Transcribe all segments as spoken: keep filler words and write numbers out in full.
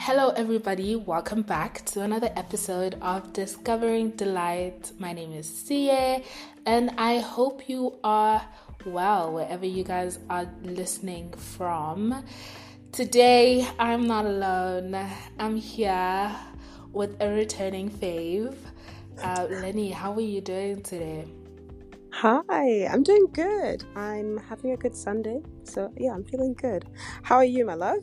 Hello, everybody. Welcome back to another episode of Discovering Delight. My name is Sie, and I hope you are well wherever you guys are listening from. Today, I'm not alone. I'm here with a returning fave. Uh, Lenny, how are you doing today? Hi, I'm doing good. I'm having a good Sunday. So, yeah, I'm feeling good. How are you, my love?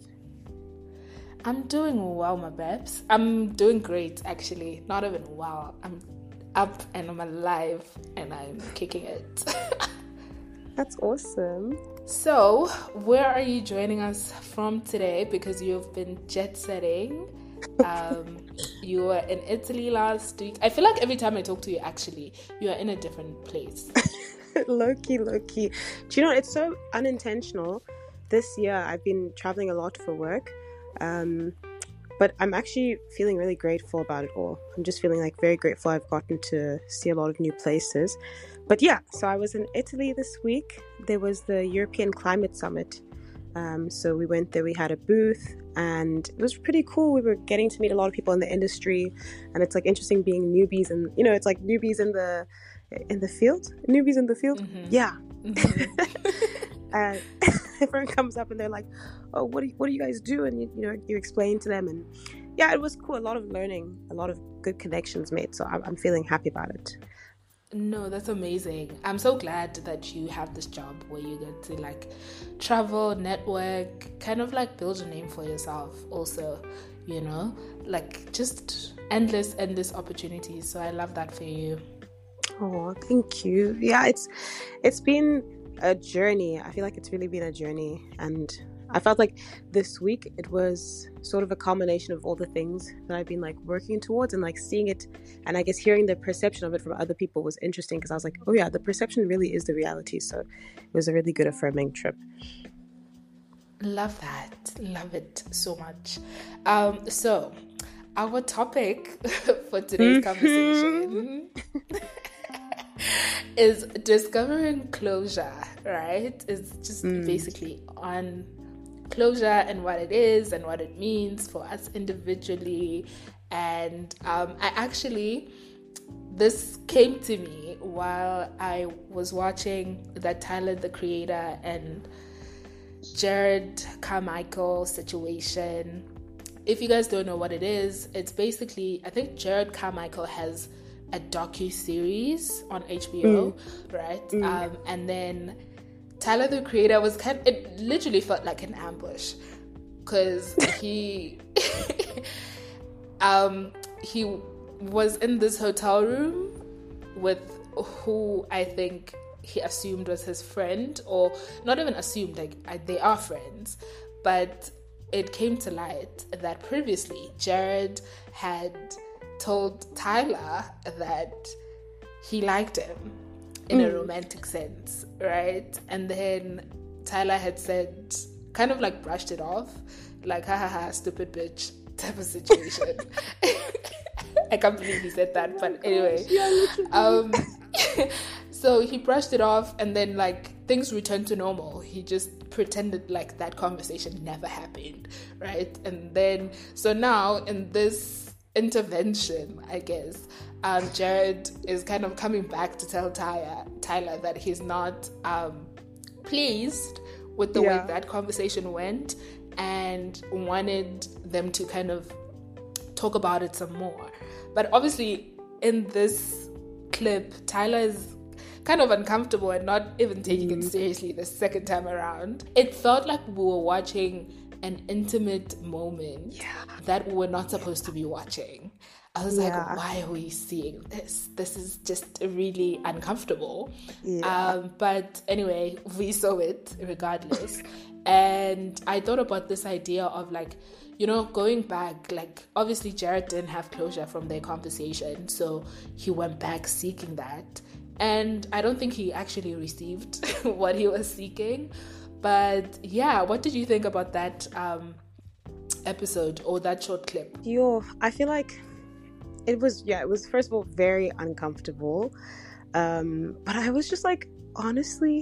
I'm doing well, my babes. I'm doing great, actually. Not even well. I'm up and I'm alive and I'm kicking it. That's awesome. So, where are you joining us from today? Because you've been jet setting. Um, you were in Italy last week. I feel like every time I talk to you, actually, you are in a different place. Low-key, low-key. Do you know, it's so unintentional. This year, I've been traveling a lot for work. Um, but I'm actually feeling really grateful about it all. I'm just feeling like very grateful I've gotten to see a lot of new places. But yeah, so I was in Italy this week. There was the European Climate Summit. Um, so we went there, we had a booth, and it was pretty cool. We were getting to meet a lot of people in the industry, and it's like interesting being newbies, and you know, it's like newbies in the in the field, newbies in the field. Mm-hmm. Yeah. Mm-hmm. And everyone comes up and they're like, "Oh, what do you, what do you guys do?" And you, you know, you explain to them, and yeah, it was cool. A lot of learning, a lot of good connections made. So I'm, I'm feeling happy about it. No, that's amazing. I'm so glad that you have this job where you get to like travel, network, kind of like build a name for yourself also, you know, like just endless, endless opportunities. So I love that for you. Oh, thank you. Yeah, it's it's been a journey. I feel like it's really been a journey, and I felt like this week it was sort of a culmination of all the things that I've been like working towards, and like seeing it, and I guess hearing the perception of it from other people was interesting because I was like, oh yeah, the perception really is the reality. So it was a really good affirming trip. Love that. Love it so much. Um, so our topic for today's conversation is discovering closure, right? It's just mm. basically on closure and what it is and what it means for us individually. And um, I actually, this came to me while I was watching the Tyler, the Creator, and Jerrod Carmichael situation. If you guys don't know what it is, it's basically, I think Jerrod Carmichael has a docu-series on H B O, mm. right? Mm. Um, and then Tyler, the Creator, was kind of, it literally felt like an ambush because he um, he was in this hotel room with who I think he assumed was his friend, or not even assumed, like they are friends, but it came to light that previously Jerrod had told Tyler that he liked him in mm. a romantic sense, right? And then Tyler had said, kind of like brushed it off, like, ha ha ha, stupid bitch type of situation. I can't believe he said that, but anyway. Um, so he brushed it off, and then like things returned to normal. He just pretended like that conversation never happened, right? And then, so now in this intervention, I guess, um, Jerrod is kind of coming back to tell Tyler, Tyler that he's not um, pleased with the yeah. way that conversation went, and wanted them to kind of talk about it some more. But obviously, in this clip, Tyler is kind of uncomfortable and not even taking mm. it seriously the second time around. It felt like we were watching an intimate moment yeah. that we were not supposed to be watching. I was yeah. like, why are we seeing this? This is just really uncomfortable. Yeah. Um, but anyway, we saw it regardless. And I thought about this idea of like, you know, going back, like obviously Jerrod didn't have closure from their conversation. So he went back seeking that. And I don't think he actually received what he was seeking. But yeah, what did you think about that um, episode or that short clip? Yo, I feel like it was, yeah, it was first of all very uncomfortable. Um, but I was just like, honestly,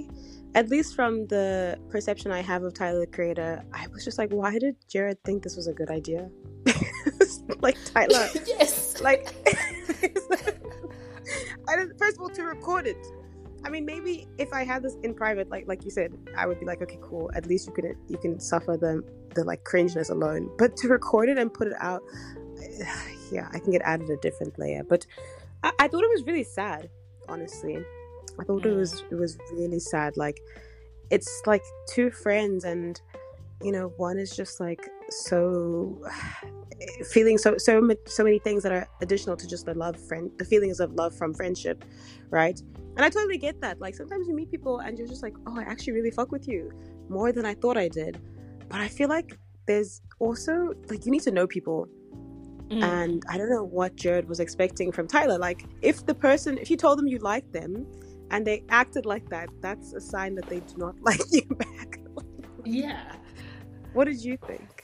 at least from the perception I have of Tyler the Creator, I was just like, why did Jared think this was a good idea? Like, Tyler, yes, like, I didn't, first of all, to record it. I mean, maybe if I had this in private, like like you said, I would be like, okay, cool. At least you can you can suffer the the like cringeness alone. But to record it and put it out, yeah, I can get added a different layer. But I, I thought it was really sad, honestly. I thought mm. it was it was really sad. Like, it's like two friends, and you know, one is just like so feeling so so so many things that are additional to just the love friend, the feelings of love from friendship, right? And I totally get that. Like, sometimes you meet people and you're just like, oh, I actually really fuck with you more than I thought I did. But I feel like there's also, like, you need to know people. Mm. And I don't know what Jared was expecting from Tyler. Like, if the person, if you told them you liked them and they acted like that, that's a sign that they do not like you back. Yeah. What did you think?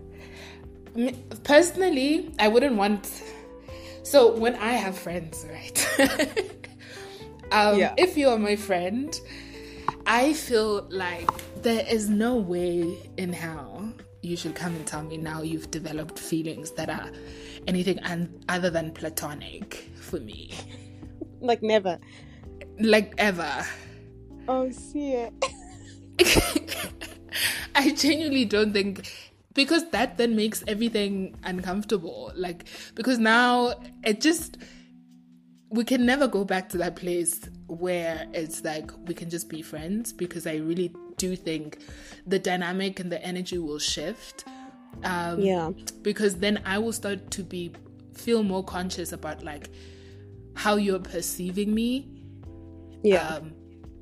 Personally, I wouldn't want... So, when I have friends, right? Um, yeah. If you are my friend, I feel like there is no way in hell you should come and tell me now you've developed feelings that are anything un- other than platonic for me. Like never. Like ever. Oh, see it. I genuinely don't think... Because that then makes everything uncomfortable. Like, because now it just... We can never go back to that place where it's like we can just be friends, because I really do think the dynamic and the energy will shift. Um, yeah. Because then I will start to be feel more conscious about like how you're perceiving me. Yeah. Um,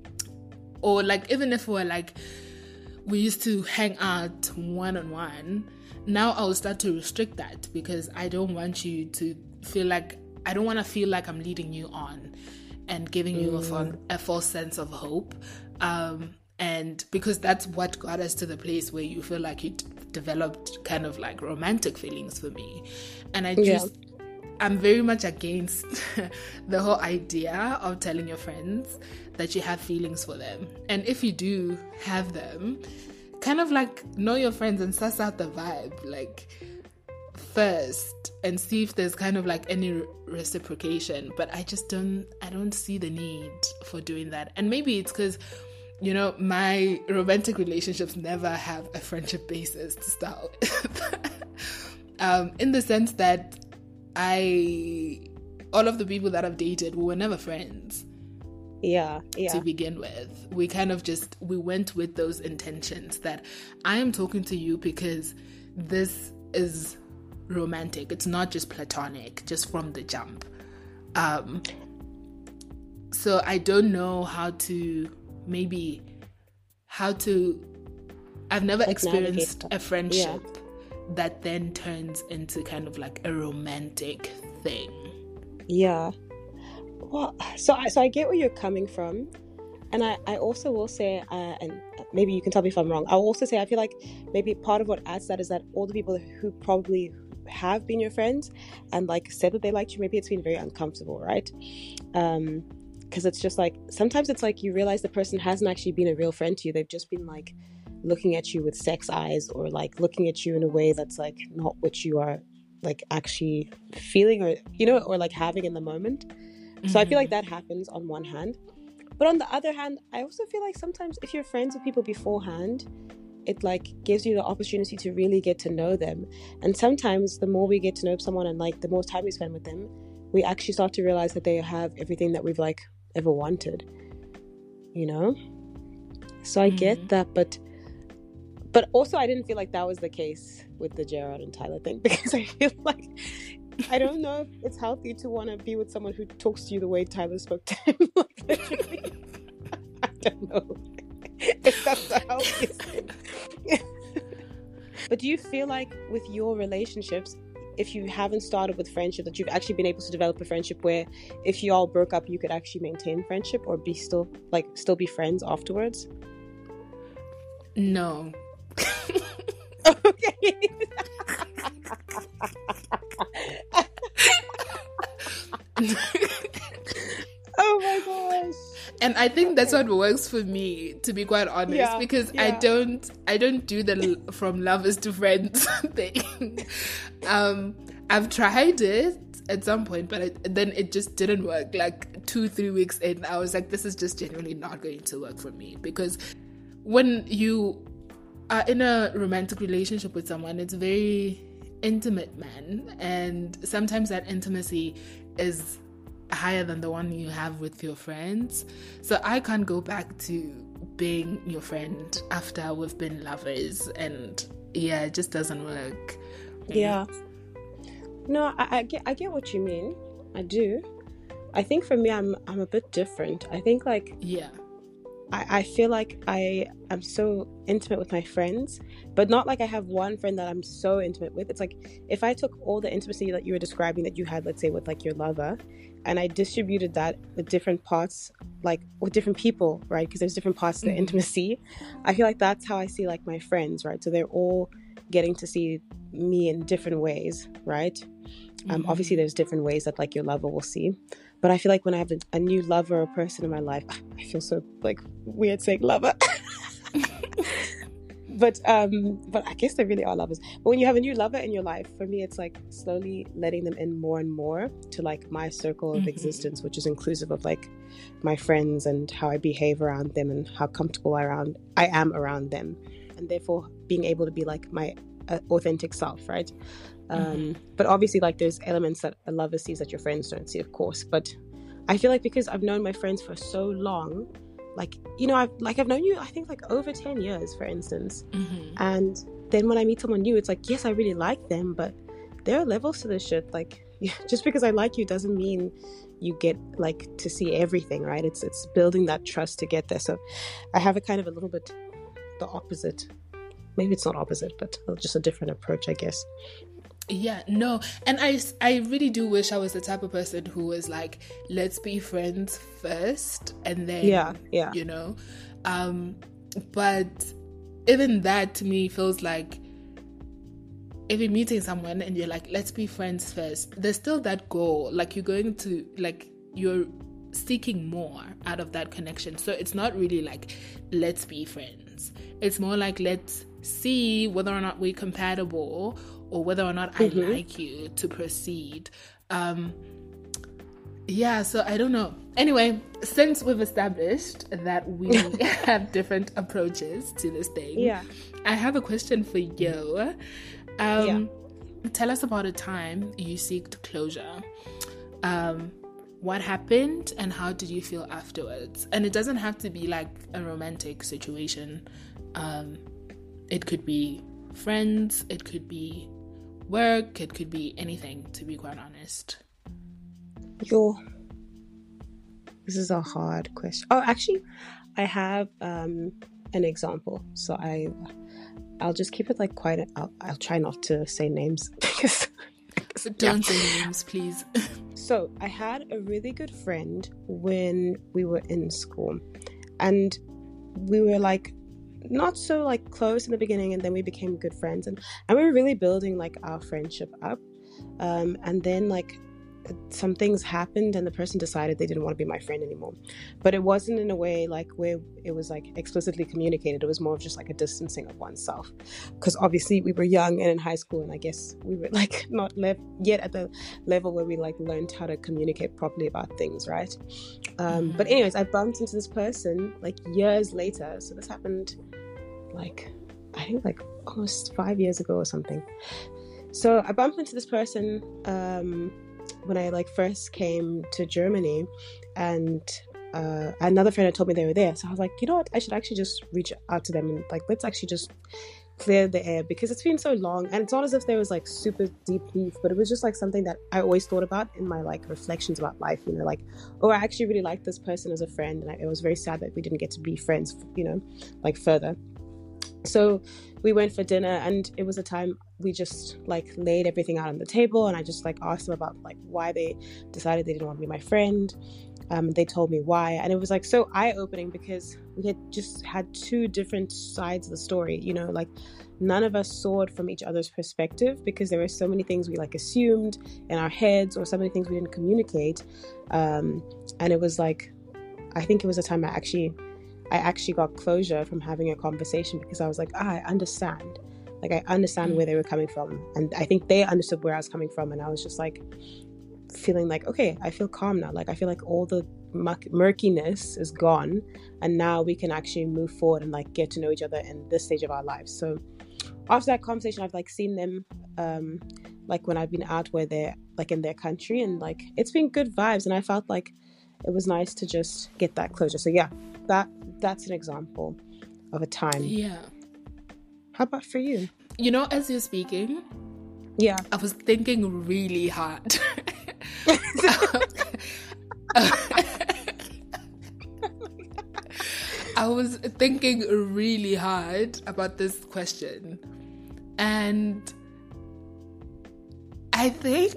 or like even if we're like we used to hang out one on one, now I will start to restrict that, because I don't want you to feel like. I don't want to feel like I'm leading you on and giving you mm. a, fun, a false sense of hope. Um, and because that's what got us to the place where you feel like you d- developed kind of like romantic feelings for me. And I just, yeah. I'm very much against the whole idea of telling your friends that you have feelings for them. And if you do have them, kind of like know your friends and suss out the vibe. Like, first, and see if there's kind of like any re- reciprocation. But I just don't I don't see the need for doing that. And maybe it's because, you know, my romantic relationships never have a friendship basis to start with. um, in the sense that I all of the people that I've dated, we were never friends. Yeah, yeah. To begin with, we kind of just we went with those intentions that I am talking to you because this is romantic. It's not just platonic, just from the jump. Um, so I don't know how to maybe how to. I've never like experienced a friendship yeah. that then turns into kind of like a romantic thing. Yeah. Well, so I so I get where you're coming from, and I, I also will say, uh, and maybe you can tell me if I'm wrong. I'll also say I feel like maybe part of what adds that is that all the people who probably have been your friends and like said that they liked you, maybe it's been very uncomfortable, right? Um, because it's just like sometimes it's like you realize the person hasn't actually been a real friend to you. They've just been like looking at you with sex eyes, or like looking at you in a way that's like not what you are like actually feeling, or you know, or like having in the moment. Mm-hmm. So I feel like that happens on one hand. But on the other hand, I also feel like sometimes if you're friends with people beforehand, it like gives you the opportunity to really get to know them. And sometimes the more we get to know someone and like the more time we spend with them, we actually start to realize that they have everything that we've like ever wanted, you know? So I mm-hmm. get that, but but also I didn't feel like that was the case with the Jared and Tyler thing, because I feel like I don't know if it's healthy to want to be with someone who talks to you the way Tyler spoke to him. Like, literally. I don't know if that's the healthiest thing. But do you feel like with your relationships, if you haven't started with friendship, that you've actually been able to develop a friendship where if you all broke up, you could actually maintain friendship or be still like still be friends afterwards? No. Okay. Oh my gosh. And I think that's what works for me, to be quite honest, Yeah, because I yeah. don't I don't do the l- from lovers to friends thing. um, I've tried it at some point, but it, then it just didn't work. Like two, three weeks in, I was like, this is just genuinely not going to work for me. Because when you are in a romantic relationship with someone, it's very intimate, man. And sometimes that intimacy is higher than the one you have with your friends. So I can't go back to being your friend after we've been lovers. And yeah, it just doesn't work. Yeah. No, I, I get I get what you mean. I do. I think for me, I'm I'm a bit different. I think like Yeah. I, I feel like I am so intimate with my friends, but not like I have one friend that I'm so intimate with. It's like if I took all the intimacy that you were describing that you had, let's say with like your lover, and I distributed that with different parts, like with different people, right? Because there's different parts to the Mhm. intimacy. I feel like that's how I see like my friends, right? So they're all getting to see me in different ways, right? Um, Mhm. obviously there's different ways that like your lover will see, but I feel like when I have a, a new lover or person in my life, I feel so like weird saying lover. but um but I guess they really are lovers. But when you have a new lover in your life, for me it's like slowly letting them in more and more to like my circle of Mhm. existence, which is inclusive of like my friends and how I behave around them and how comfortable I around I am around them, and therefore being able to be like my uh, authentic self, right? Um, Mhm. But obviously, like, there's elements that a lover sees that your friends don't see, of course. But I feel like because I've known my friends for so long, like, you know, I've like I've known you, I think, like over ten years, for instance. Mhm. And then when I meet someone new, it's like, yes, I really like them, but there are levels to this shit. Like, just because I like you doesn't mean you get like to see everything, right? It's it's building that trust to get there. So I have a kind of a little bit the opposite. Maybe it's not opposite, but just a different approach, I guess. Yeah, no. And I, I really do wish I was the type of person who was like, let's be friends first and then, Yeah, yeah. you know. Um, but even that to me feels like if you're meeting someone and you're like, let's be friends first, there's still that goal. Like you're going to, like, you're seeking more out of that connection. So it's not really like, let's be friends. It's more like, let's see whether or not we're compatible or whether or not I Mhm. like you to proceed. Um, yeah, so I don't know. Anyway, since we've established that we have different approaches to this thing, Yeah. I have a question for you. Um, Tell us about a time you seeked closure. Um, what happened and how did you feel afterwards? And it doesn't have to be like a romantic situation. Um, it could be friends, it could be work, it could be anything, to be quite honest. Yo, this is a hard question. Oh, actually, I have um an example. So I, I'll just keep it like quite. I'll, I'll try not to say names because. But don't say names, please. So I had a really good friend when we were in school, and we were like not so like close in the beginning, and then we became good friends, and and we were really building like our friendship up, um, and then like some things happened and the person decided they didn't want to be my friend anymore. But it wasn't in a way like where it was like explicitly communicated. It was more of just like a distancing of oneself, because obviously we were young and in high school, and I guess we were like not left yet at the level where we like learned how to communicate properly about things, right? Um, Mhm. but anyways, I bumped into this person like years later. So this happened like I think like almost five years ago or something. So I bumped into this person um when I like first came to Germany, and uh, another friend had told me they were there. So I was like, you know what? I should actually just reach out to them and like, let's actually just clear the air, because it's been so long. And it's not as if there was like super deep beef, but it was just like something that I always thought about in my like reflections about life, you know, like, oh, I actually really like this person as a friend. And I, it was very sad that we didn't get to be friends, you know, like further. So we went for dinner, and it was a time we just like laid everything out on the table, and I just like asked them about like why they decided they didn't want to be my friend. Um, they told me why, and it was like so eye-opening, because we had just had two different sides of the story, you know, like none of us saw it from each other's perspective, because there were so many things we like assumed in our heads, or so many things we didn't communicate, um, and it was like I think it was a time I actually I actually got closure from having a conversation, because I was like, ah, I understand. Like, I understand where they were coming from. And I think they understood where I was coming from. And I was just like feeling like, okay, I feel calm now. Like, I feel like all the muck- murkiness is gone. And now we can actually move forward and like get to know each other in this stage of our lives. So after that conversation, I've like seen them um, like when I've been out where they're like in their country, and like it's been good vibes. And I felt like it was nice to just get that closure. So yeah, that that's an example of a time. Yeah. How about for you? You know, as you're speaking, yeah, I was thinking really hard. I was thinking really hard about this question. And I think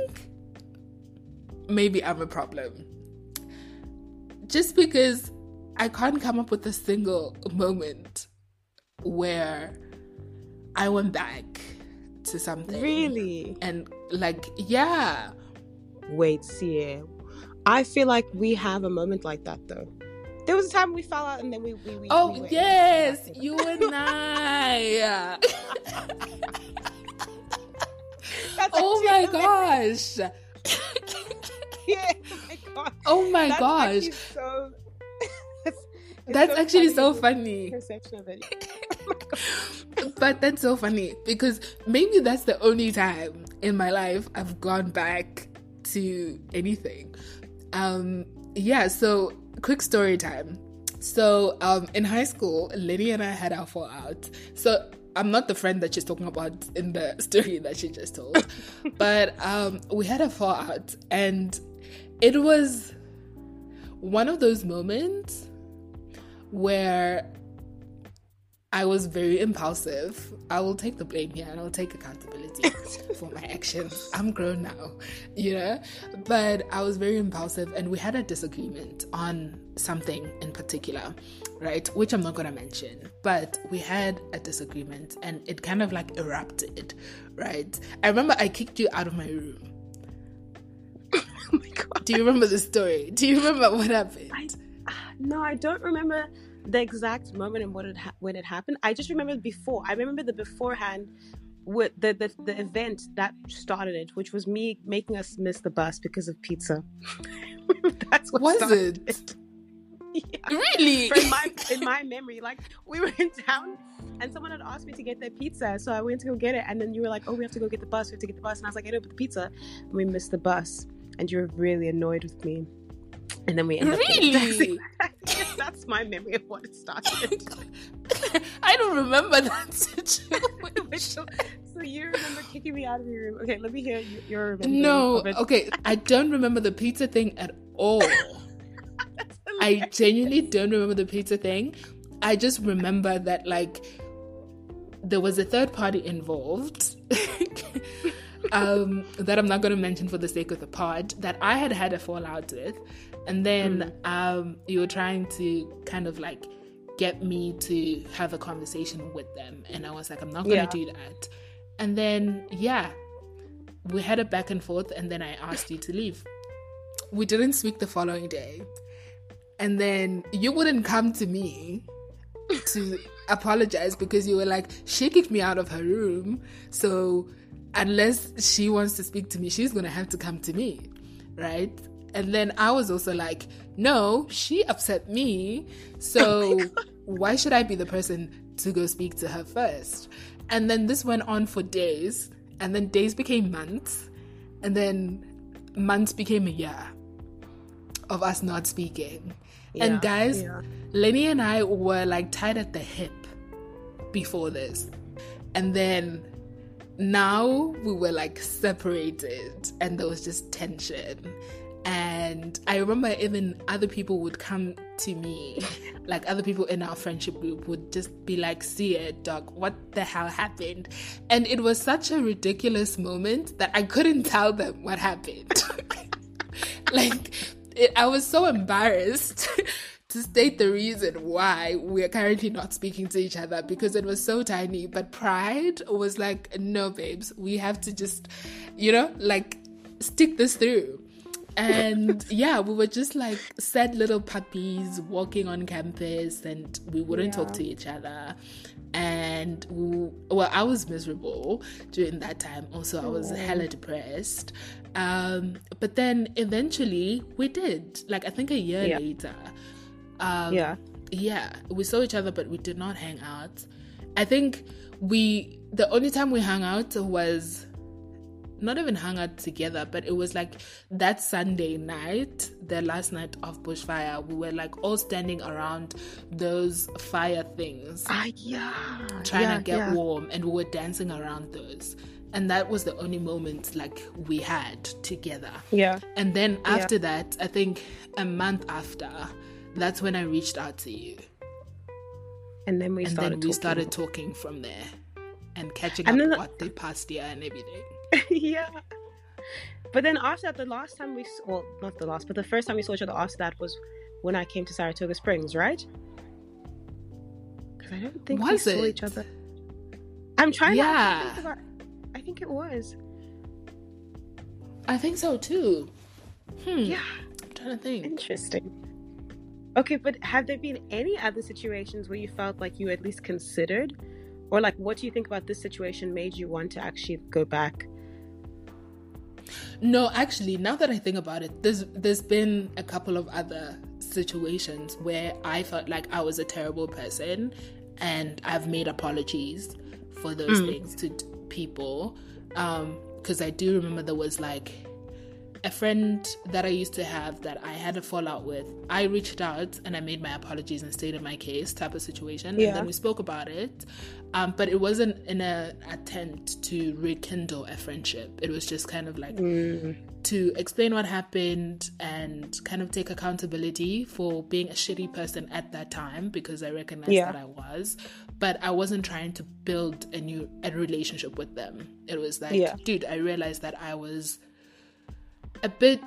maybe I'm a problem. Just because I can't come up with a single moment where I went back to something. Really? And like, yeah. Wait, see, I feel like we have a moment like that though. There was a time we fell out and then we... we, we oh, we yes, you and I. oh my gosh. yeah, oh my gosh. Oh my That's gosh. Actually so, that's so actually funny, so funny. Perception of it. But that's so funny because maybe that's the only time in my life I've gone back to anything. Um, yeah, so quick story time. So um, in high school, Lenny and I had our fallout. So I'm not the friend that she's talking about in the story that she just told, but um, we had a fallout, and it was one of those moments where I was very impulsive. I will take the blame here and I'll take accountability for my actions. I'm grown now, you know? But I was very impulsive, and we had a disagreement on something in particular, right? Which I'm not going to mention. But we had a disagreement and it kind of like erupted, right? I remember I kicked you out of my room. Oh my God. Do you remember the story? Do you remember what happened? I, no, I don't remember the exact moment and what it ha- when it happened. I just remember before. I remember the beforehand with the, the the event that started it, which was me making us miss the bus because of pizza. That's what was started it? it. Yeah. Really? In my in my memory, like we were in town and someone had asked me to get their pizza, so I went to go get it, and then you were like, "Oh, we have to go get the bus. We have to get the bus," and I was like, "I know, but the pizza," and we missed the bus, and you were really annoyed with me. And then we ended really? up getting, that's my memory of what it started. I don't remember that situation. so, so you remember kicking me out of your room? Okay, let me hear your remembrance. No, okay, I don't remember the pizza thing at all. I genuinely don't remember the pizza thing. I just remember that like there was a third party involved. um, that I'm not going to mention for the sake of the pod, that I had had a fallout with. And then mm. um, you were trying to kind of like get me to have a conversation with them. And I was like, I'm not going to yeah. do that. And then, yeah, we had a back and forth, and then I asked you to leave. We didn't speak the following day. And then you wouldn't come to me to apologize because you were like, she kicked me out of her room. So unless she wants to speak to me, she's going to have to come to me, right? And then I was also like, no, she upset me. So oh why should I be the person to go speak to her first? And then this went on for days. And then days became months. And then months became a year of us not speaking. Yeah, and guys, yeah. Lenny and I were like tied at the hip before this. And then now we were like separated and there was just tension. And I remember even other people would come to me, like other people in our friendship group would just be like, see it, dog, what the hell happened? And it was such a ridiculous moment that I couldn't tell them what happened. Like, it, I was so embarrassed to state the reason why we're currently not speaking to each other because it was so tiny. But pride was like, no, babes, we have to just, you know, like stick this through. And yeah, we were just like sad little puppies walking on campus, and we wouldn't Yeah. talk to each other. And we, well, I was miserable during that time. Also, I was Oh. hella depressed. Um, but then eventually we did. Like, I think a year Yeah. later. Um, Yeah. yeah, we saw each other, but we did not hang out. I think we, the only time we hung out was not even hung out together, but it was like that Sunday night, the last night of bushfire. We were like all standing around those fire things, Ah, yeah. trying yeah, to get yeah. warm, and we were dancing around those. And that was the only moment like we had together. Yeah. And then after that, I think a month after, that's when I reached out to you. And then we And started then we talking. started talking from there and catching And up then- what the past year and everything. Yeah. But then after that, the last time we, s- well, not the last, but the first time we saw each other after that was when I came to Saratoga Springs, right? Because I don't think Was we saw it? each other. I'm trying Yeah. to actually think about. I think it was. I think so too. Hmm. Yeah. I'm trying to think. Interesting. Okay, but have there been any other situations where you felt like you at least considered, or like what do you think about this situation made you want to actually go back? No, actually, now that I think about it, there's there's been a couple of other situations where I felt like I was a terrible person, and I've made apologies for those Mm. things to t- people. Um, because I do remember there was like a friend that I used to have that I had a fallout with. I reached out and I made my apologies and stated my case type of situation. Yeah. And then we spoke about it. Um, but it wasn't in an attempt to rekindle a friendship. It was just kind of like Mm. to explain what happened and kind of take accountability for being a shitty person at that time, because I recognized Yeah. that I was. But I wasn't trying to build a new a relationship with them. It was like, Yeah. dude, I realized that I was a bit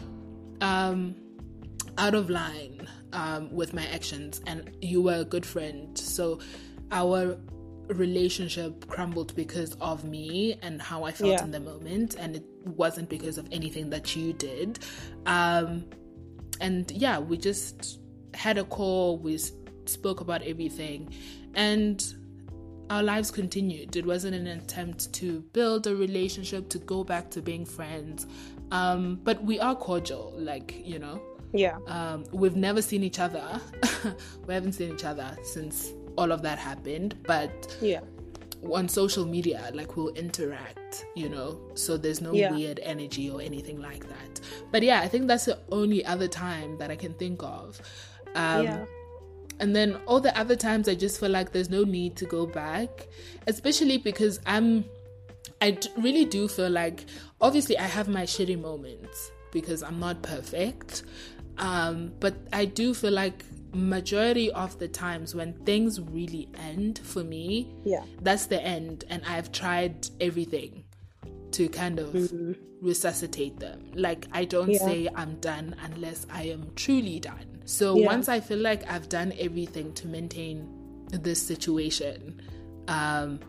um, out of line um, with my actions, and you were a good friend. So our relationship crumbled because of me and how I felt Yeah. in the moment, and it wasn't because of anything that you did. Um, and yeah, we just had a call, we s- spoke about everything, and our lives continued. It wasn't an attempt to build a relationship, to go back to being friends. Um, but we are cordial, like, you know. Yeah. Um, we've never seen each other. We haven't seen each other since all of that happened. But Yeah. on social media, like, we'll interact, you know. So there's no Yeah. weird energy or anything like that. But yeah, I think that's the only other time that I can think of. Um, yeah. And then all the other times, I just feel like there's no need to go back, especially because I'm, I d- really do feel like, obviously I have my shitty moments because I'm not perfect. Um, but I do feel like majority of the times when things really end for me, Yeah. that's the end. And I've tried everything to kind of Mhm. resuscitate them. Like, I don't Yeah. say I'm done unless I am truly done. So Yeah. once I feel like I've done everything to maintain this situation, um,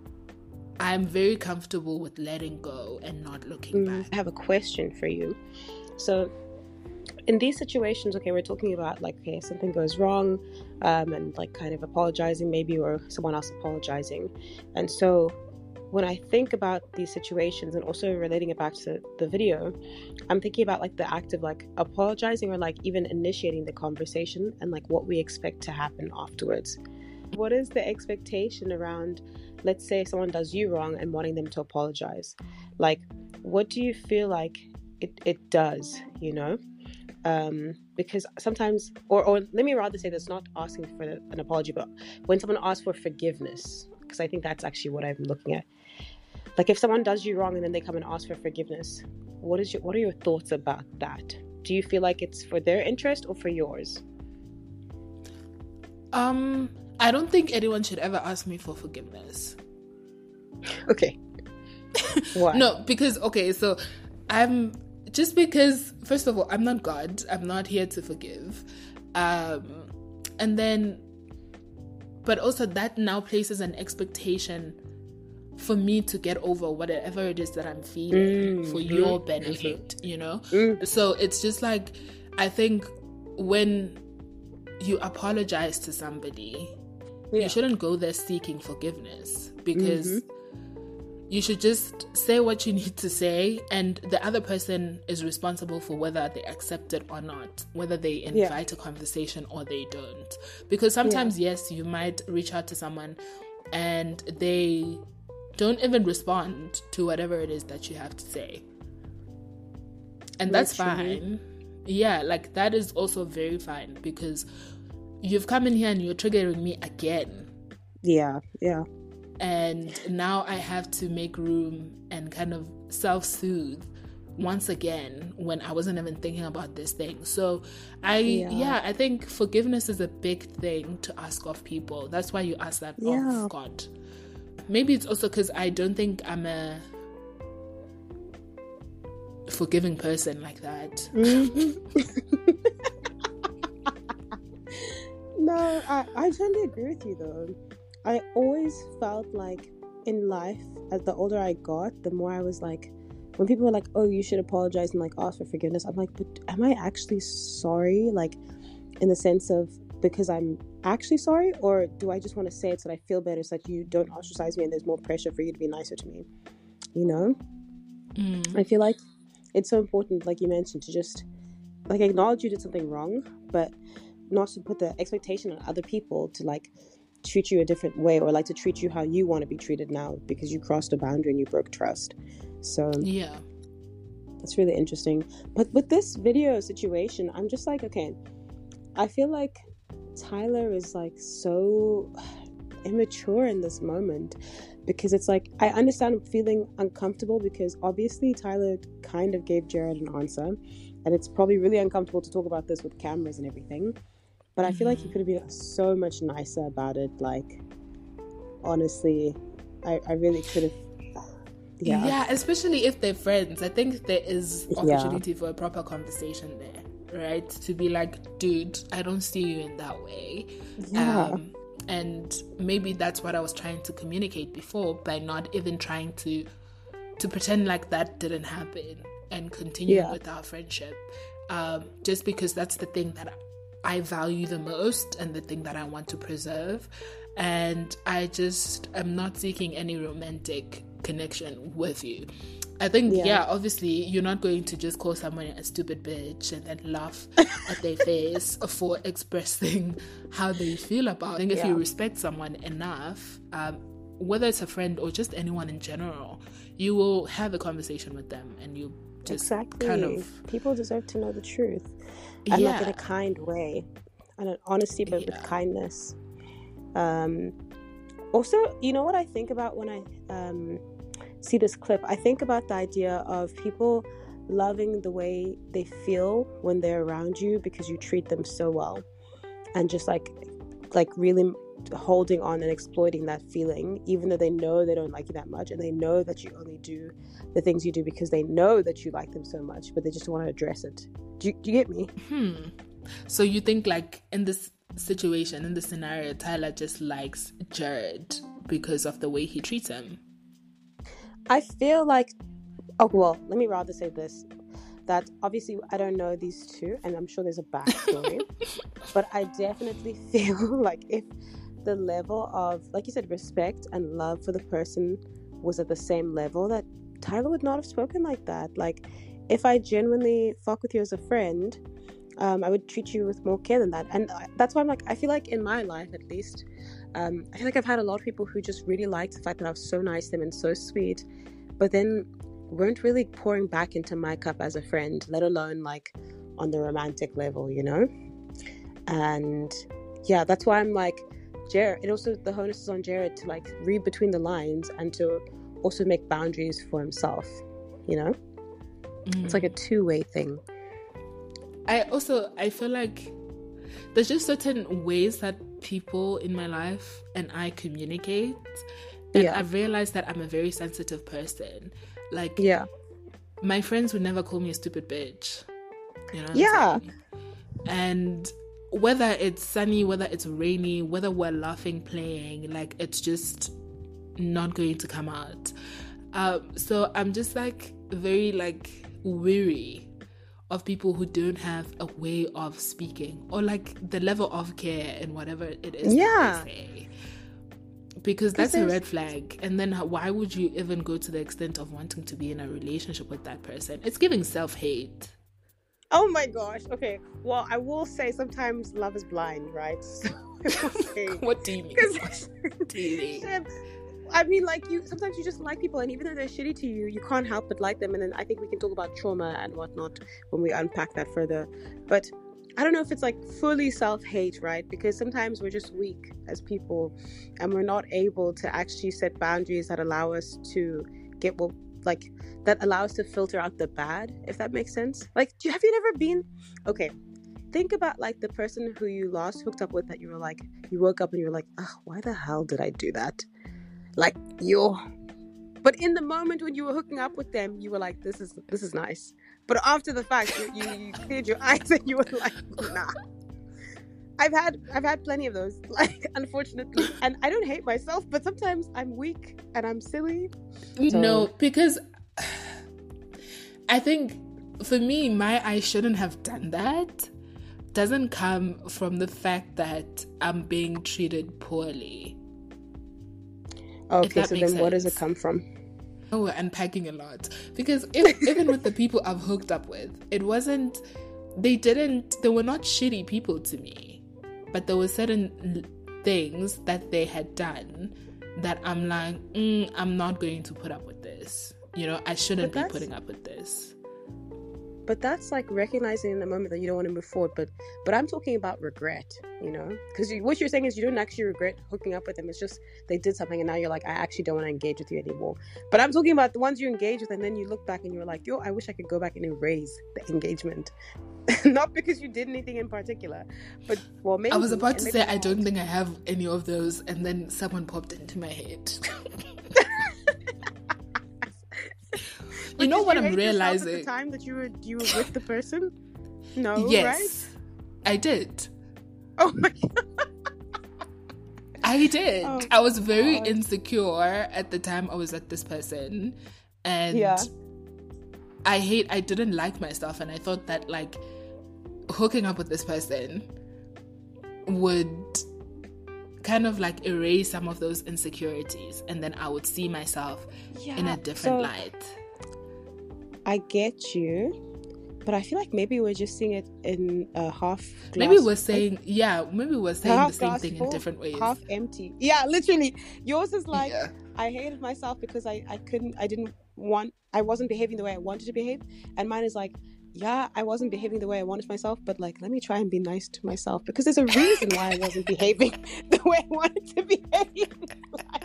I'm very comfortable with letting go and not looking Mm, back. I have a question for you. So, in these situations, okay, we're talking about like, okay, something goes wrong, um, and like kind of apologizing, maybe, or someone else apologizing. And so, when I think about these situations and also relating it back to the video, I'm thinking about like the act of like apologizing or like even initiating the conversation and like what we expect to happen afterwards. What is the expectation around, let's say someone does you wrong and wanting them to apologize? Like, what do you feel like it, it does, you know? Um, because sometimes, or, or let me rather say this, not asking for an apology, but when someone asks for forgiveness, because I think that's actually what I'm looking at. Like, if someone does you wrong and then they come and ask for forgiveness, what is your, what are your thoughts about that? Do you feel like it's for their interest or for yours? Um, I don't think anyone should ever ask me for forgiveness. Okay. Why? No, because, okay, so I'm, just because, first of all, I'm not God. I'm not here to forgive. Um, and then, but also that now places an expectation for me to get over whatever it is that I'm feeling Mm, for mm, your benefit, you know? mm. So it's just like, I think when you apologize to somebody, Yeah. you shouldn't go there seeking forgiveness, because Mm-hmm. you should just say what you need to say, and the other person is responsible for whether they accept it or not, whether they invite a conversation or they don't. Because sometimes, yes, you might reach out to someone and they don't even respond to whatever it is that you have to say. And that's Literally. fine. Yeah, like that is also very fine, because you've come in here and you're triggering me again. Yeah, yeah. And now I have to make room and kind of self-soothe once again when I wasn't even thinking about this thing. So I, yeah, Yeah. I think forgiveness is a big thing to ask of people. That's why you ask that Yeah. of God. Maybe it's also because I don't think I'm a forgiving person like that. Mhm. No, I, I totally agree with you though. I always felt like in life, as the older I got, the more I was like, when people were like, oh, you should apologize and like ask for forgiveness, I'm like, but am I actually sorry? Like, in the sense of, because I'm actually sorry, or do I just want to say it so that I feel better, so that you don't ostracize me and there's more pressure for you to be nicer to me? You know? Mm. I feel like it's so important, like you mentioned, to just like acknowledge you did something wrong, but not to put the expectation on other people to like treat you a different way, or like to treat you how you want to be treated now because you crossed a boundary and you broke trust. So Yeah. that's really interesting. But with this video situation, I'm just like, okay, I feel like Tyler is like so immature in this moment, because it's like, I understand feeling uncomfortable, because obviously Tyler kind of gave Jared an answer, and it's probably really uncomfortable to talk about this with cameras and everything, but I feel like he could have been so much nicer about it. Like, honestly, I, I really could have. Yeah. Yeah, especially if they're friends. I think there is Yeah. opportunity for a proper conversation there, right? To be like, dude, I don't see you in that way. Yeah. Um, and maybe that's what I was trying to communicate before, by not even trying to to pretend like that didn't happen and continue Yeah. with our friendship. Um, just because that's the thing that I value the most and the thing that I want to preserve. And I just am not seeking any romantic connection with you. I think, yeah. Yeah. obviously, you're not going to just call someone a stupid bitch and then laugh at their face for expressing how they feel about it. I think if Yeah. you respect someone enough, um, whether it's a friend or just anyone in general, you will have a conversation with them, and you just Exactly. kind of... People deserve to know the truth. And like in Yeah. a kind way. And an honesty, but Yeah. with kindness. Um, also, you know what I think about when I um, see this clip? I think about the idea of people loving the way they feel when they're around you because you treat them so well. And just like, like really holding on and exploiting that feeling, even though they know they don't like you that much, and they know that you only do the things you do because they know that you like them so much, but they just want to address it. Do you, do you get me? Hmm. So you think, like, in this situation, in this scenario, Tyler just likes Jared because of the way he treats him? I feel like, oh, well, let me rather say this, that obviously I don't know these two, and I'm sure there's a backstory, but I definitely feel like if the level of, like you said, respect and love for the person was at the same level, that Tyler would not have spoken like that. Like, if I genuinely fuck with you as a friend, um, I would treat you with more care than that. And that's why I'm like, I feel like in my life, at least, um, I feel like I've had a lot of people who just really liked the fact that I was so nice to them and so sweet, but then weren't really pouring back into my cup as a friend, let alone like on the romantic level, you know? And yeah, that's why I'm like, Jared, it also, the onus is on Jared to like read between the lines and to also make boundaries for himself, you know? Mm. It's like a two-way thing. I also, I feel like there's just certain ways that people in my life and I communicate. And Yeah. I've realized that I'm a very sensitive person. Like, Yeah. my friends would never call me a stupid bitch. You know what Yeah. I'm saying? And whether it's sunny, whether it's rainy, whether we're laughing, playing, like, it's just not going to come out. Um, so I'm just like very like weary of people who don't have a way of speaking or like the level of care and whatever it is Yeah. that they say. Because that's a red flag. And then why would you even go to the extent of wanting to be in a relationship with that person? It's giving self-hate. Oh my gosh. Okay. Well, I will say sometimes love is blind, right? So I will say, What do you mean? 'cause- What do you mean? I mean, like, you sometimes you just like people, and even though they're shitty to you, you can't help but like them. And then I think we can talk about trauma and whatnot when we unpack that further. But I don't know if it's like fully self-hate, right? Because sometimes we're just weak as people, and we're not able to actually set boundaries that allow us to get what, like, that allow us to filter out the bad, if that makes sense. Like, do you, have you never been, okay, think about like the person who you last hooked up with that you were like, you woke up and you were like, oh, why the hell did I do that? Like, you're, but in the moment when you were hooking up with them, you were like, this is, this is nice. But after the fact, you, you, you cleared your eyes and you were like, nah. I've had, I've had plenty of those, like, unfortunately. And I don't hate myself, but sometimes I'm weak and I'm silly. So... No, because I think for me, my I shouldn't have done that doesn't come from the fact that I'm being treated poorly. Okay, so then what does it come from? Oh, we're unpacking a lot. Because if, even with the people I've hooked up with, it wasn't, they didn't, they were not shitty people to me. But there were certain things that they had done that I'm like, mm, I'm not going to put up with this. You know, I shouldn't be putting up with this. But that's like recognizing in the moment that you don't want to move forward. But but I'm talking about regret, you know? Because you, what you're saying is you don't actually regret hooking up with them. It's just they did something and now you're like, I actually don't want to engage with you anymore. But I'm talking about the ones you engage with and then you look back and you're like, yo, I wish I could go back and erase the engagement. Not because you did anything in particular. But, well, maybe... I was about to say, I don't think I have any of those. And then someone popped into my head. You know what I'm realizing? At the time that you were you were with the person? No, yes, right? I did. Oh my god. I did. Oh, I was very god. insecure at the time I was with this person. And yeah. I hate I didn't like myself, and I thought that like hooking up with this person would kind of like erase some of those insecurities, and then I would see myself yeah, in a different so... light. I get you, but I feel like maybe we're just seeing it in a half glass. Maybe we're saying, like, yeah, maybe we're saying half the same glass thing full, in different ways. Half empty. Yeah, literally. Yours is like, yeah. I hated myself because I, I couldn't, I didn't want, I wasn't behaving the way I wanted to behave. And mine is like, yeah, I wasn't behaving the way I wanted myself, but like, let me try and be nice to myself because there's a reason why I wasn't behaving the way I wanted to behave. Like,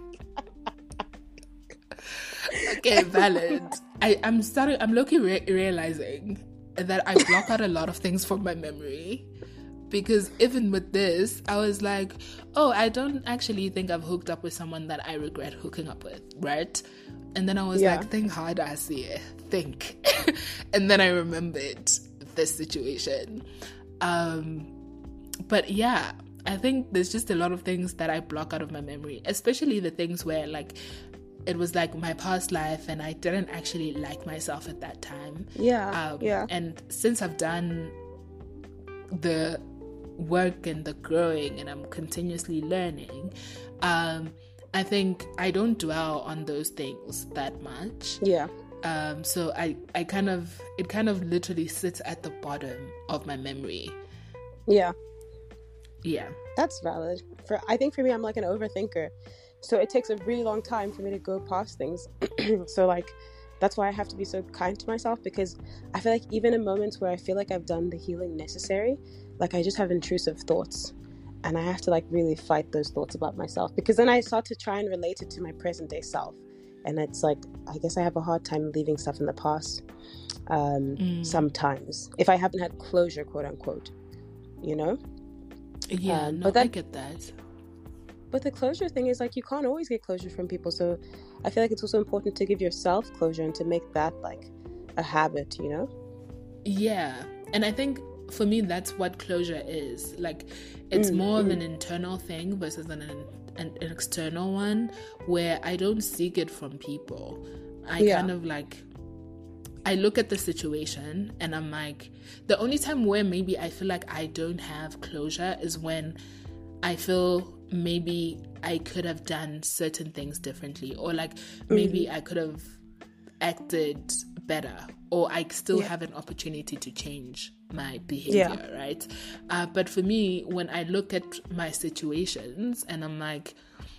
okay, valid. I, I'm starting, I'm looking re- realizing that I block out a lot of things from my memory. Because even with this, I was like, oh, I don't actually think I've hooked up with someone that I regret hooking up with, right? And then I was yeah. like, think hard, I see it. Think. And then I remembered this situation. Um, but yeah, I think there's just a lot of things that I block out of my memory, especially the things where like, it was like my past life and I didn't actually like myself at that time. Yeah, um, yeah. And since I've done the work and the growing and I'm continuously learning, um, I think I don't dwell on those things that much. Yeah. Um, so I, I kind of, it kind of literally sits at the bottom of my memory. Yeah. Yeah. That's valid. For I think for me, I'm like an overthinker. So it takes a really long time for me to go past things. So like, that's why I have to be so kind to myself, because I feel like even in moments where I feel like I've done the healing necessary, like I just have intrusive thoughts and I have to like really fight those thoughts about myself, because then I start to try and relate it to my present day self. And it's like, I guess I have a hard time leaving stuff in the past um, mm. sometimes, if I haven't had closure, quote unquote, you know? Yeah, um, no, but that, I get that. But the closure thing is like, you can't always get closure from people. So I feel like it's also important to give yourself closure and to make that like a habit, you know? Yeah. And I think for me, that's what closure is. Like, it's mm, more mm. of an internal thing versus an an, an external one where I don't seek it from people. I Yeah. kind of like, I look at the situation and I'm like, the only time where maybe I feel like I don't have closure is when I feel maybe I could have done certain things differently, or like maybe I could have acted better, or I still Yeah. have an opportunity to change my behavior, Yeah. right? Uh, but for me, when I look at my situations and I'm like,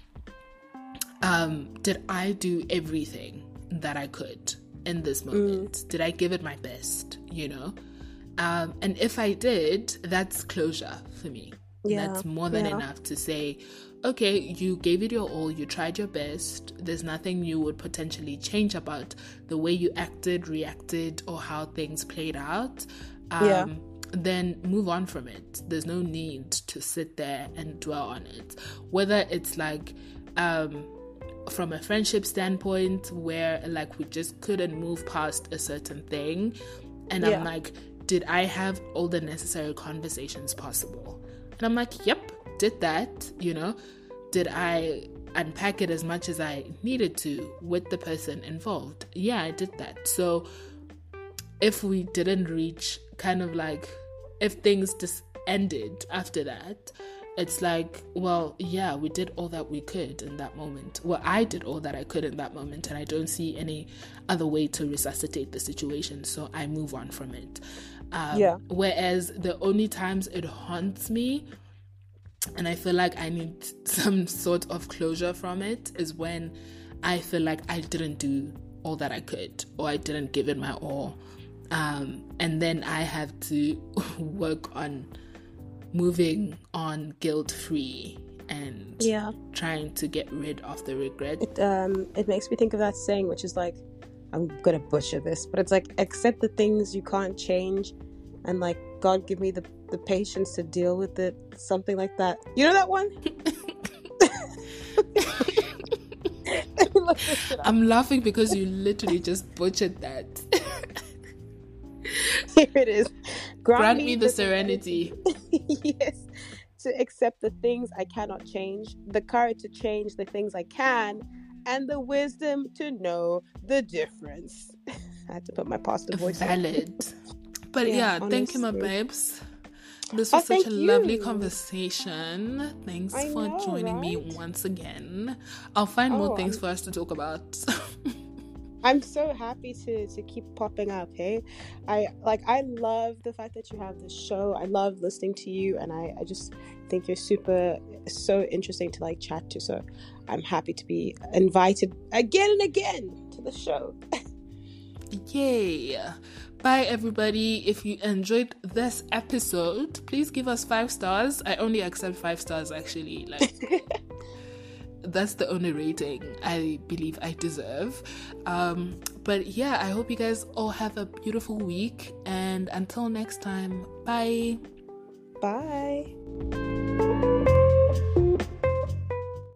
um, did I do everything that I could in this moment? Mm. Did I give it my best, you know? Um, and if I did, that's closure for me. Yeah. That's more than Yeah. enough to say, okay, you gave it your all, you tried your best, there's nothing you would potentially change about the way you acted, reacted, or how things played out. Um, Yeah. Then move on from it. There's no need to sit there and dwell on it. Whether it's like, um, from a friendship standpoint where like we just couldn't move past a certain thing, and Yeah. I'm like, did I have all the necessary conversations possible? And I'm like, yep, did that, you know? Did I unpack it as much as I needed to with the person involved? Yeah, I did that. So if we didn't reach kind of like, if things just ended after that, it's like, well, yeah, we did all that we could in that moment. Well, I did all that I could in that moment, and I don't see any other way to resuscitate the situation, so I move on from it. Um, Yeah. Whereas the only times it haunts me, and I feel like I need some sort of closure from it, is when I feel like I didn't do all that I could, or I didn't give it my all. Um, and then I have to work on moving on guilt-free and Yeah. trying to get rid of the regret. It um it makes me think of that saying, which is like, I'm gonna butcher this, but it's like, accept the things you can't change, and like, God give me the the patience to deal with it, something like that. You know that one? I'm laughing because you literally just butchered that. Here it is. Grant, Grant me the, the serenity. Yes. To accept the things I cannot change, the courage to change the things I can, and the wisdom to know the difference. I had to put my pastor voice Valid. on. But yeah, yeah thank you, my babes. This was oh, such a you. lovely conversation. Thanks I for know, joining right? me once again. I'll find oh, more things I'm... for us to talk about. I'm so happy to to keep popping up. Hey, I like I love the fact that you have this show. I love listening to you, and I I just think you're super so interesting to like chat to. So I'm happy to be invited again and again to the show. Yay! Bye, everybody. If you enjoyed this episode, please give us five stars. I only accept five stars, actually. Like. That's the only rating I believe I deserve. Um, but yeah, I hope you guys all have a beautiful week. And until next time, bye. Bye.